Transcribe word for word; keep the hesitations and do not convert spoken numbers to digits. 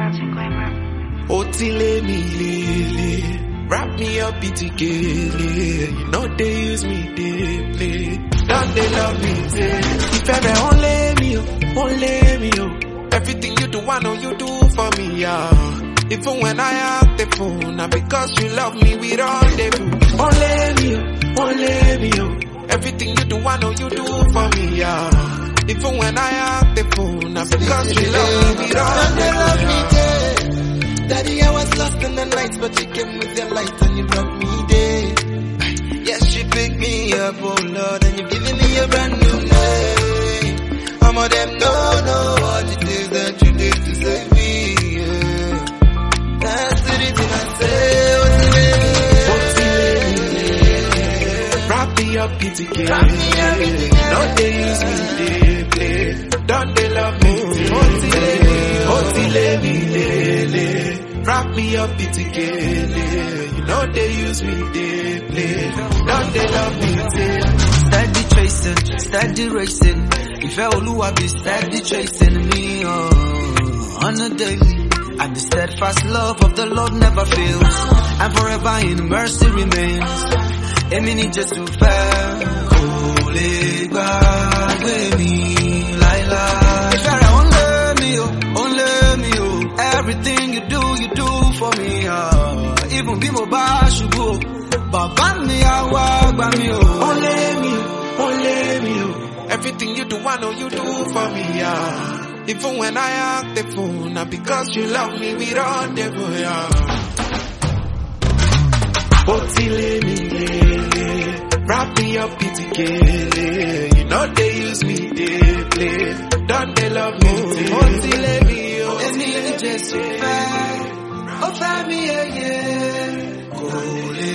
Otile mi lele, wrap me up itikele. You know they use me, they play. Don't they love me, say. If ever only me, oh, only me, oh. Everything you do, I know you do for me, yeah. Even when I have the phone, now because you love me, we rendezvous. Only me, oh, only me, oh. Everything you do, I know you do for me, yeah. Even when I have the phone, now because you love me, we rendezvous. Daddy, I was lost in the night, but you came with your light and you brought me there. Yes, you picked me up, oh Lord, and you're giving me a brand new name. Some of them don't know what it is that you did to save me. Yeah. That's the reason I say, what's it? Wrap me up, it's again. Don't they use me, they play. Don't they love me? Otile mi lele. Wrap me up, it's again. You know they use me, they play. Don't they love me? Steady tracing, steady racing. If Oluwa be steady chasing me, oh, on a daily. And the steadfast love of the Lord never fails, and forever in mercy remains. Emini just to fail. Holy God, with me, Laila. If I only me, oh, only me, oh. Everything you do, you do for me, oh. Even be mobile, you go. Baba me, I walk me, oh. Only me, only me, oh. Everything you do, I know you do for me, yeah. Even when I act the phone, now because you love me, we rendezvous, yeah. Otile mi lele, wrap me up, it's again. You know they use me, they play. Don't they love me? Otile mi, oh, Emini just fair. Oh, family, yeah, yeah.